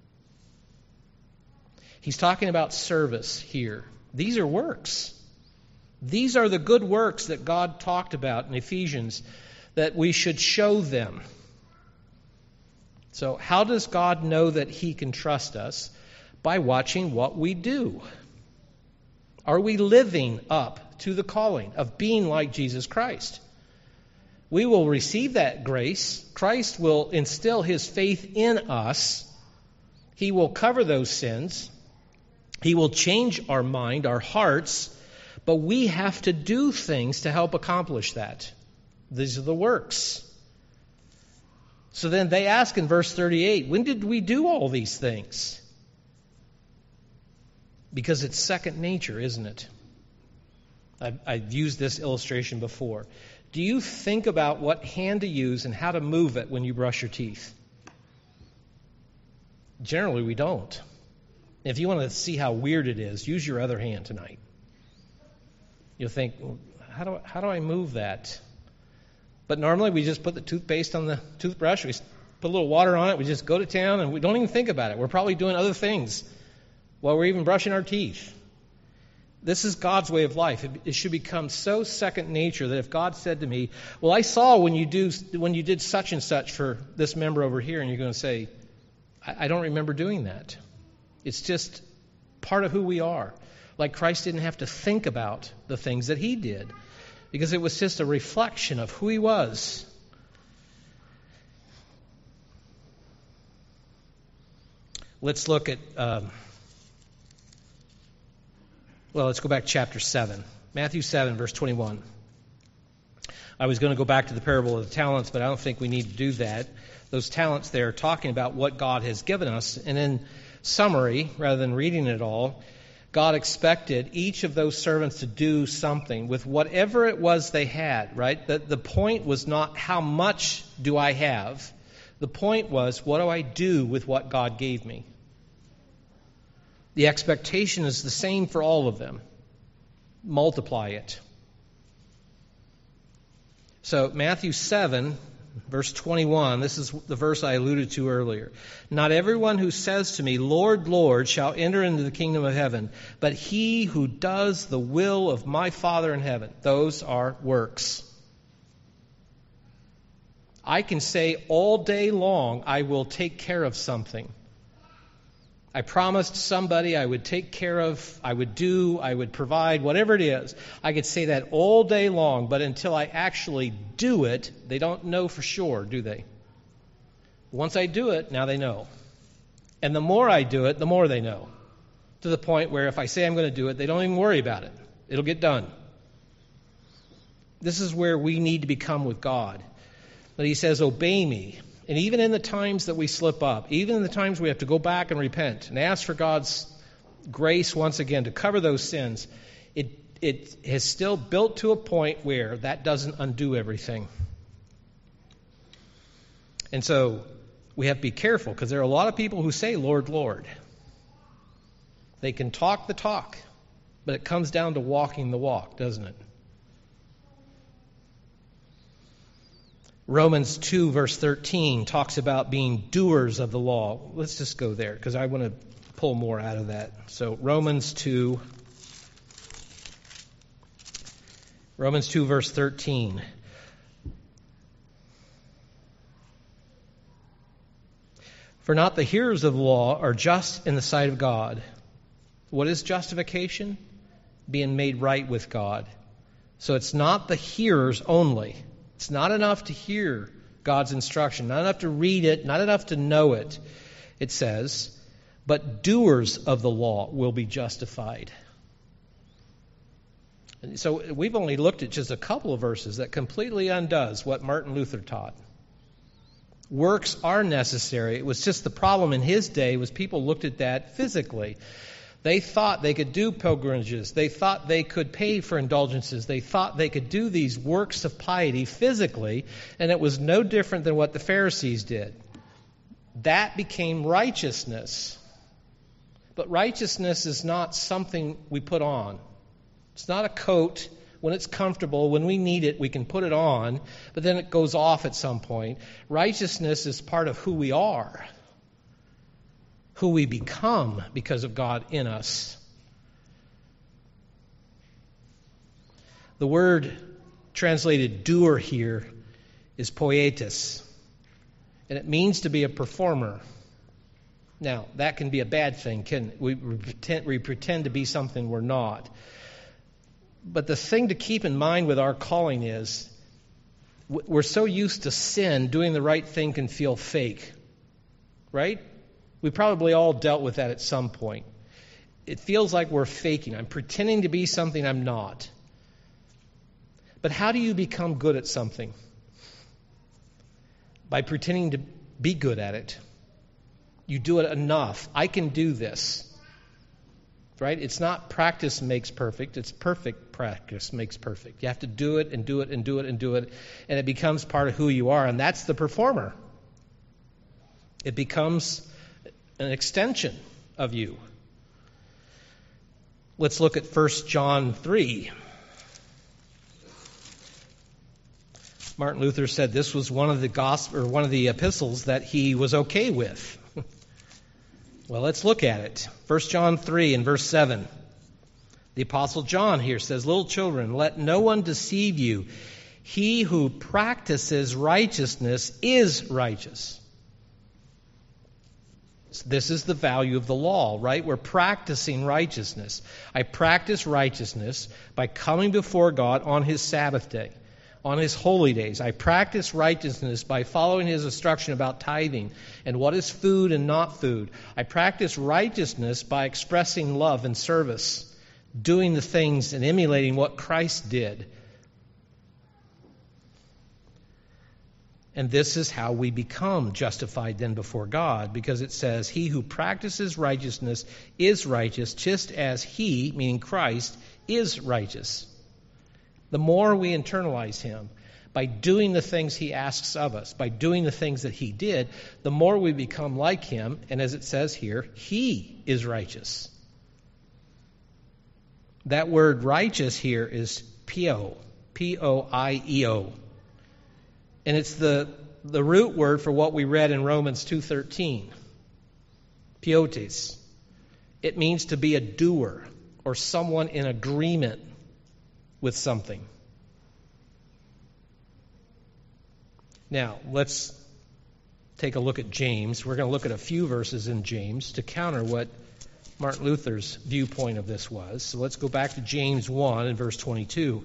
He's talking about service here. These are works. These are the good works that God talked about in Ephesians, that we should show them. So how does God know that he can trust us? By watching what we do. Are we living up to the calling of being like Jesus Christ? We will receive that grace. Christ will instill his faith in us. He will cover those sins. He will change our mind, our hearts, but we have to do things to help accomplish that. These are the works. So then they ask in verse thirty-eight, when did we do all these things? Because it's second nature, isn't it? I've, I've used this illustration before. Do you think about what hand to use and how to move it when you brush your teeth? Generally, we don't. If you want to see how weird it is, use your other hand tonight. You'll think, well, how do I, how do I move that? But normally we just put the toothpaste on the toothbrush, we put a little water on it, we just go to town, and we don't even think about it. We're probably doing other things while we're even brushing our teeth. This is God's way of life. It, it should become so second nature that if God said to me, well, I saw when you do when you did such and such for this member over here, and you're going to say, I, I don't remember doing that. It's just part of who we are. Like Christ didn't have to think about the things that he did because it was just a reflection of who he was. Let's look at, um, well, let's go back to chapter seven. Matthew seven, verse twenty-one. I was going to go back to the parable of the talents, but I don't think we need to do that. Those talents there are talking about what God has given us, and in summary, rather than reading it all, God expected each of those servants to do something with whatever it was they had, right? The, the point was not how much do I have. The point was, what do I do with what God gave me? The expectation is the same for all of them. Multiply it. So Matthew seven, verse twenty-one, this is the verse I alluded to earlier. Not everyone who says to me, Lord, Lord, shall enter into the kingdom of heaven, but he who does the will of my Father in heaven. Those are works. I can say all day long, I will take care of something. I promised somebody I would take care of, I would do, I would provide, whatever it is. I could say that all day long, but until I actually do it, they don't know for sure, do they? Once I do it, now they know. And the more I do it, the more they know. To the point where if I say I'm going to do it, they don't even worry about it. It'll get done. This is where we need to become with God. But he says, obey me. And even in the times that we slip up, even in the times we have to go back and repent and ask for God's grace once again to cover those sins, it it has still built to a point where that doesn't undo everything. And so we have to be careful because there are a lot of people who say, Lord, Lord. They can talk the talk, but it comes down to walking the walk, doesn't it? Romans two, verse thirteen, talks about being doers of the law. Let's just go there, because I want to pull more out of that. So Romans two, Romans two, verse thirteen. For not the hearers of the law are just in the sight of God. What is justification? Being made right with God. So it's not the hearers only. It's not enough to hear God's instruction, not enough to read it, not enough to know it. It says, but doers of the law will be justified. And so we've only looked at just a couple of verses that completely undoes what Martin Luther taught. Works are necessary. It was just the problem in his day was people looked at that physically. They thought they could do pilgrimages. They thought they could pay for indulgences. They thought they could do these works of piety physically, and it was no different than what the Pharisees did. That became righteousness. But righteousness is not something we put on. It's not a coat. When it's comfortable, when we need it, we can put it on, but then it goes off at some point. Righteousness is part of who we are, who we become because of God in us. The word translated doer here is poietis, and it means to be a performer. Now, that can be a bad thing. Can we pretend, we pretend to be something we're not. But the thing to keep in mind with our calling is we're so used to sin, doing the right thing can feel fake, right? We probably all dealt with that at some point. It feels like we're faking. I'm pretending to be something I'm not. But how do you become good at something? By pretending to be good at it. You do it enough. I can do this. Right? It's not practice makes perfect. It's perfect practice makes perfect. You have to do it and do it and do it and do it, and it becomes part of who you are, and that's the performer. It becomes an extension of you. Let's look at First John three. Martin Luther said this was one of the gospel or one of the epistles that he was okay with. Well, let's look at it. First John three and verse seven. The Apostle John here says, "Little children, let no one deceive you. He who practices righteousness is righteous." So this is the value of the law, right? We're practicing righteousness. I practice righteousness by coming before God on His Sabbath day, on His holy days. I practice righteousness by following His instruction about tithing and what is food and not food. I practice righteousness by expressing love and service, doing the things and emulating what Christ did. And this is how we become justified then before God, because it says, "He who practices righteousness is righteous, just as He," meaning Christ, "is righteous." The more we internalize Him by doing the things He asks of us, by doing the things that He did, the more we become like Him. And as it says here, He is righteous. That word righteous here is pio, P O I E O. And it's the, the root word for what we read in Romans two thirteen. Piotes. It means to be a doer or someone in agreement with something. Now, let's take a look at James. We're going to look at a few verses in James to counter what Martin Luther's viewpoint of this was. So let's go back to James one and verse twenty-two.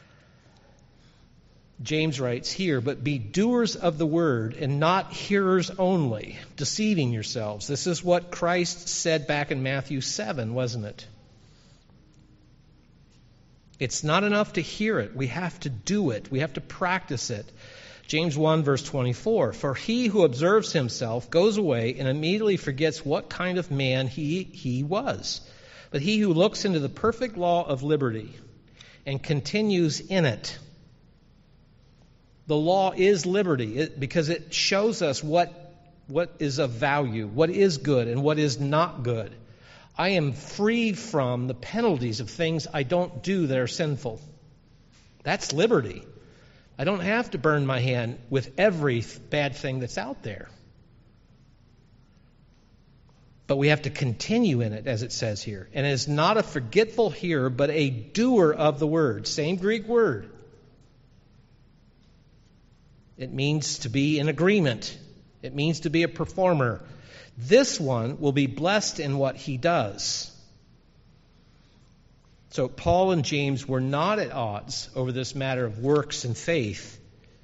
James writes here, "But be doers of the word and not hearers only, deceiving yourselves." This is what Christ said back in Matthew seven, wasn't it? It's not enough to hear it. We have to do it. We have to practice it. James one, verse twenty-four, "For he who observes himself goes away and immediately forgets what kind of man he, he was. But he who looks into the perfect law of liberty and continues in it." The law is liberty it, because it shows us what, what is of value, what is good and what is not good. I am free from the penalties of things I don't do that are sinful. That's liberty. I don't have to burn my hand with every bad thing that's out there. But we have to continue in it, as it says here. And it is not a forgetful hearer, but a doer of the word. Same Greek word. It means to be in agreement. It means to be a performer. This one will be blessed in what he does. So Paul and James were not at odds over this matter of works and faith.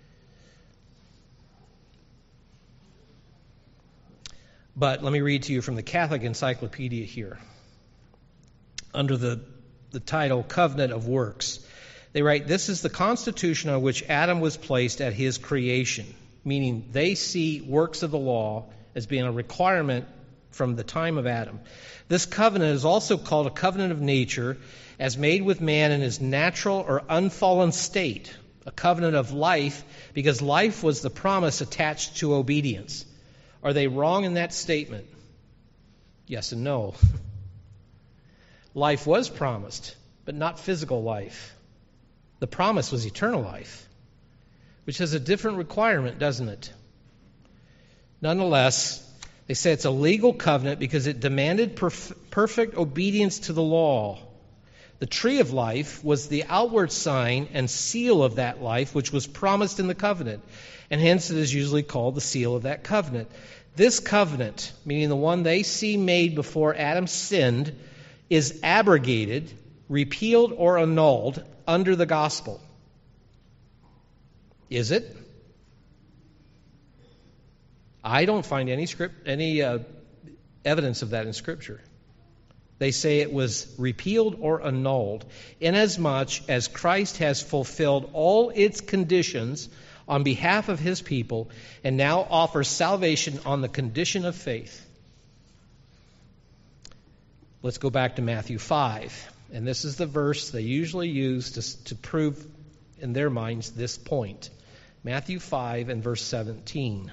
But let me read to you from the Catholic Encyclopedia here. Under the, the title Covenant of Works, they write, "This is the constitution on which Adam was placed at his creation," meaning they see works of the law as being a requirement from the time of Adam. This covenant is also called a covenant of nature, as made with man in his natural or unfallen state, a covenant of life, because life was the promise attached to obedience. Are they wrong in that statement? Yes and no. Life was promised, but not physical life. The promise was eternal life, which has a different requirement, doesn't it? Nonetheless, they say it's a legal covenant because it demanded perf- perfect obedience to the law. The tree of life was the outward sign and seal of that life which was promised in the covenant, and hence it is usually called the seal of that covenant. This covenant, meaning the one they see made before Adam sinned, is abrogated, repealed, or annulled under the gospel. Is it? I don't find any script, any uh, evidence of that in Scripture. They say it was repealed or annulled, inasmuch as Christ has fulfilled all its conditions on behalf of his people and now offers salvation on the condition of faith. Let's go back to Matthew five. And this is the verse they usually use to, to prove in their minds this point. Matthew five and verse seventeen.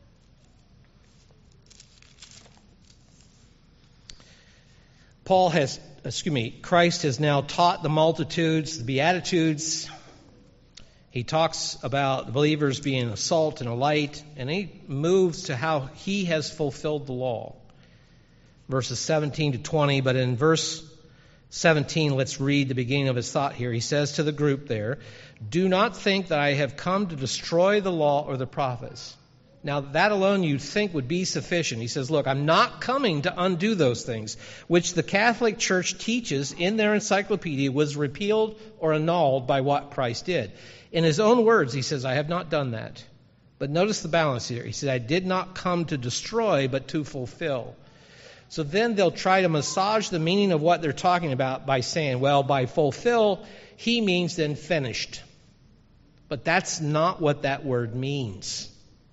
Paul has, excuse me, Christ has now taught the multitudes, the Beatitudes. He talks about the believers being a salt and a light, and he moves to how he has fulfilled the law. Verses seventeen to twenty, but in verse seventeen, let's read the beginning of his thought here. He says to the group there, "Do not think that I have come to destroy the law or the prophets." Now, that alone you'd think would be sufficient. He says, look, I'm not coming to undo those things, which the Catholic Church teaches in their encyclopedia was repealed or annulled by what Christ did. In his own words, he says, I have not done that. But notice the balance here. He said, I did not come to destroy, but to fulfill. So then they'll try to massage the meaning of what they're talking about by saying, well, by fulfill, he means then finished. But that's not what that word means.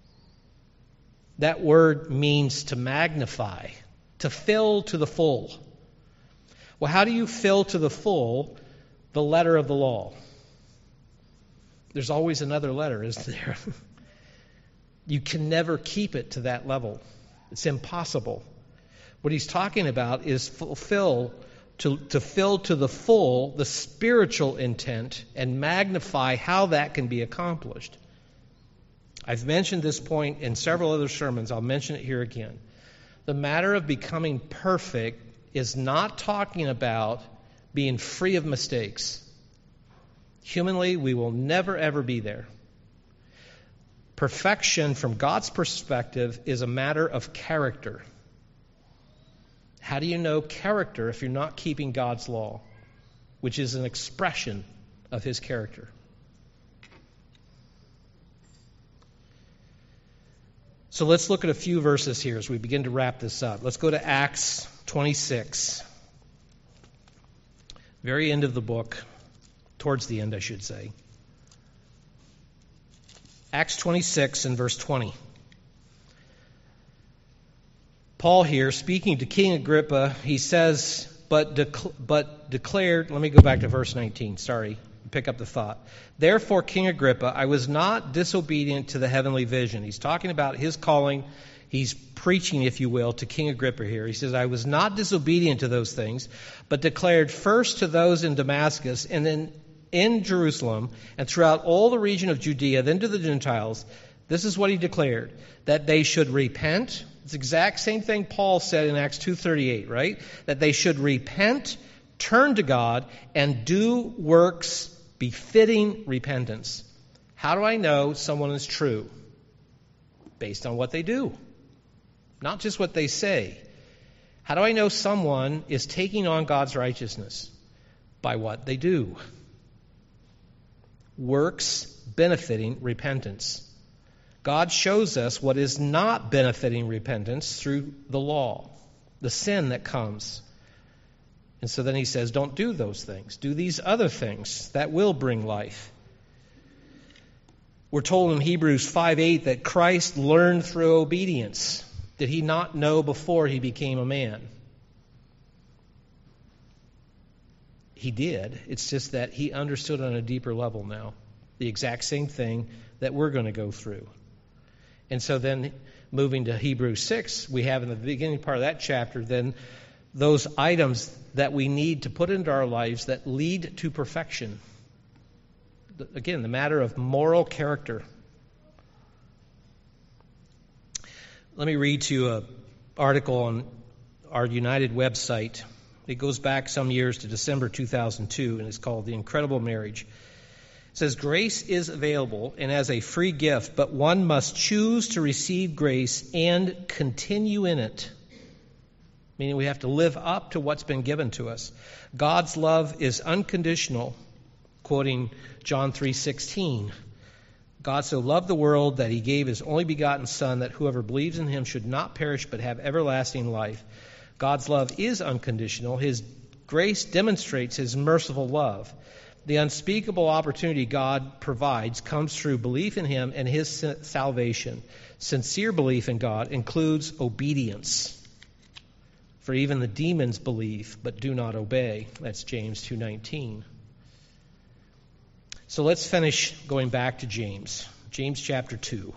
That word means to magnify, to fill to the full. Well, how do you fill to the full the letter of the law? There's always another letter, isn't there? You can never keep it to that level. It's impossible. What he's talking about is fulfill, to, to fill to the full the spiritual intent and magnify how that can be accomplished. I've mentioned this point in several other sermons. I'll mention it here again. The matter of becoming perfect is not talking about being free of mistakes. Humanly, we will never, ever be there. Perfection, from God's perspective, is a matter of character. How do you know character if you're not keeping God's law, which is an expression of his character? So let's look at a few verses here as we begin to wrap this up. Let's go to Acts twenty-six. Very end of the book. Towards the end, I should say. Acts twenty-six and verse twenty. Paul here, speaking to King Agrippa, he says, but, dec- but declared, let me go back to verse nineteen, sorry. Pick up the thought. Therefore, King Agrippa, I was not disobedient to the heavenly vision. He's talking about his calling. He's preaching, if you will, to King Agrippa here. He says, I was not disobedient to those things, but declared first to those in Damascus and then in Jerusalem and throughout all the region of Judea, then to the Gentiles. This is what he declared, that they should repent. It's the exact same thing Paul said in Acts two thirty-eight, right? That they should repent, turn to God, and do works befitting repentance. How do I know someone is true? Based on what they do, not just what they say. How do I know someone is taking on God's righteousness? By what they do. Works benefiting repentance. God shows us what is not benefiting repentance through the law, the sin that comes. And so then he says, don't do those things. Do these other things that will bring life. We're told in Hebrews five eight that Christ learned through obedience. Did he not know before he became a man? He did. It's just that he understood on a deeper level now. The exact same thing that we're going to go through. And so then moving to Hebrews six, we have in the beginning part of that chapter then those items that we need to put into our lives that lead to perfection. Again, the matter of moral character. Let me read to you an article on our United website. It goes back some years to December two thousand two, and it's called The Incredible Marriage. It says, grace is available and as a free gift, but one must choose to receive grace and continue in it. Meaning we have to live up to what's been given to us. God's love is unconditional, quoting John three sixteen. God so loved the world that he gave his only begotten Son, that whoever believes in him should not perish but have everlasting life. God's love is unconditional. His grace demonstrates his merciful love. The unspeakable opportunity God provides comes through belief in him and his salvation. Sincere belief in God includes obedience. For even the demons believe but do not obey. That's James two nineteen. So let's finish going back to James. James chapter two.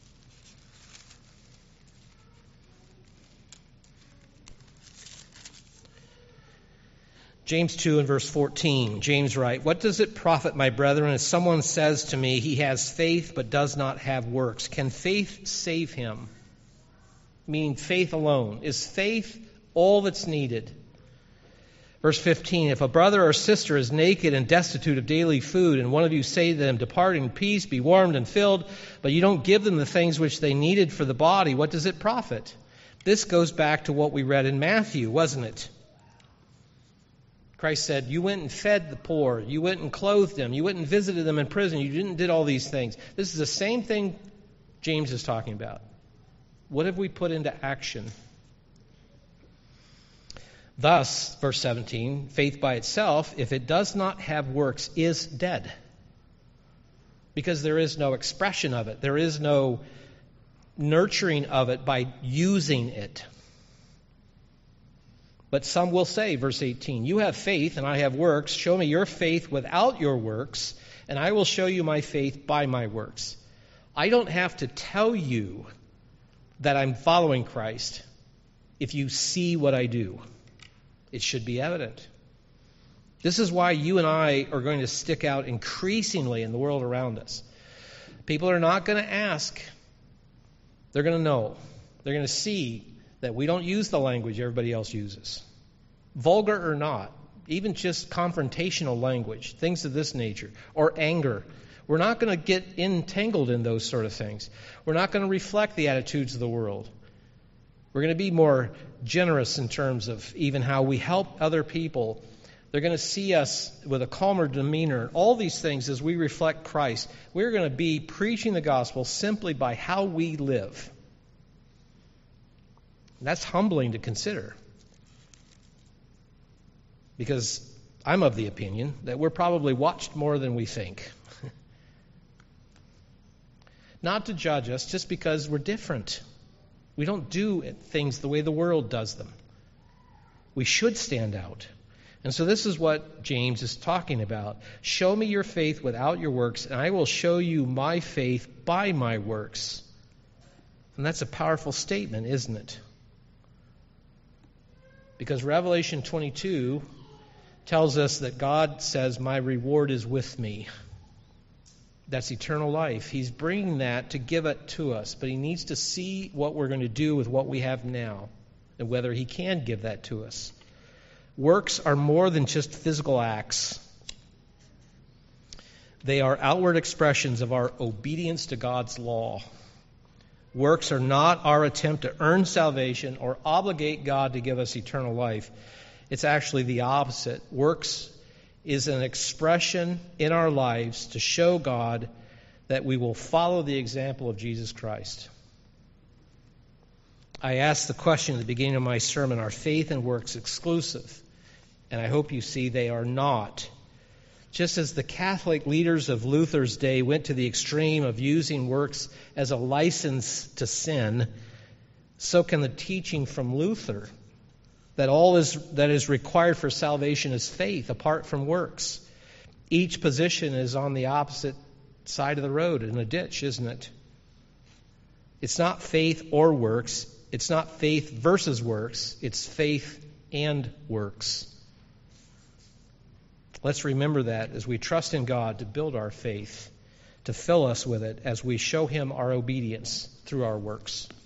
James two and verse fourteen, James writes, "What does it profit, my brethren, if someone says to me, he has faith but does not have works? Can faith save him?" Meaning faith alone. Is faith all that's needed? Verse fifteen, "If a brother or sister is naked and destitute of daily food, and one of you say to them, 'Depart in peace, be warmed and filled,' but you don't give them the things which they needed for the body, what does it profit?" This goes back to what we read in Matthew, wasn't it? Christ said, you went and fed the poor, you went and clothed them, you went and visited them in prison, you didn't did all these things. This is the same thing James is talking about. What have we put into action? Thus, verse seventeen, faith by itself, if it does not have works, is dead. Because there is no expression of it. There is no nurturing of it by using it. But some will say, verse eighteen, you have faith and I have works. Show me your faith without your works, and I will show you my faith by my works. I don't have to tell you that I'm following Christ if you see what I do. It should be evident. This is why you and I are going to stick out increasingly in the world around us. People are not going to ask. They're going to know. They're going to see that we don't use the language everybody else uses. Vulgar or not, even just confrontational language, things of this nature, or anger. We're not going to get entangled in those sort of things. We're not going to reflect the attitudes of the world. We're going to be more generous in terms of even how we help other people. They're going to see us with a calmer demeanor. All these things as we reflect Christ. We're going to be preaching the gospel simply by how we live. That's humbling to consider. Because I'm of the opinion that we're probably watched more than we think. Not to judge us just because we're different. We don't do things the way the world does them. We should stand out. And so this is what James is talking about. Show me your faith without your works, and I will show you my faith by my works. And that's a powerful statement, isn't it? Because Revelation twenty-two tells us that God says, my reward is with me. That's eternal life. He's bringing that to give it to us, but he needs to see what we're going to do with what we have now and whether he can give that to us. Works are more than just physical acts. They are outward expressions of our obedience to God's law. Works are not our attempt to earn salvation or obligate God to give us eternal life. It's actually the opposite. Works is an expression in our lives to show God that we will follow the example of Jesus Christ. I asked the question at the beginning of my sermon, are faith and works exclusive? And I hope you see they are not. Just as the Catholic leaders of Luther's day went to the extreme of using works as a license to sin, So can the teaching from Luther that all is that is required for salvation is faith apart from works. Each position is on the opposite side of the road in a ditch, isn't it? It's not faith or works. It's not faith versus works. It's faith and works. Let's remember that as we trust in God to build our faith, to fill us with it as we show Him our obedience through our works.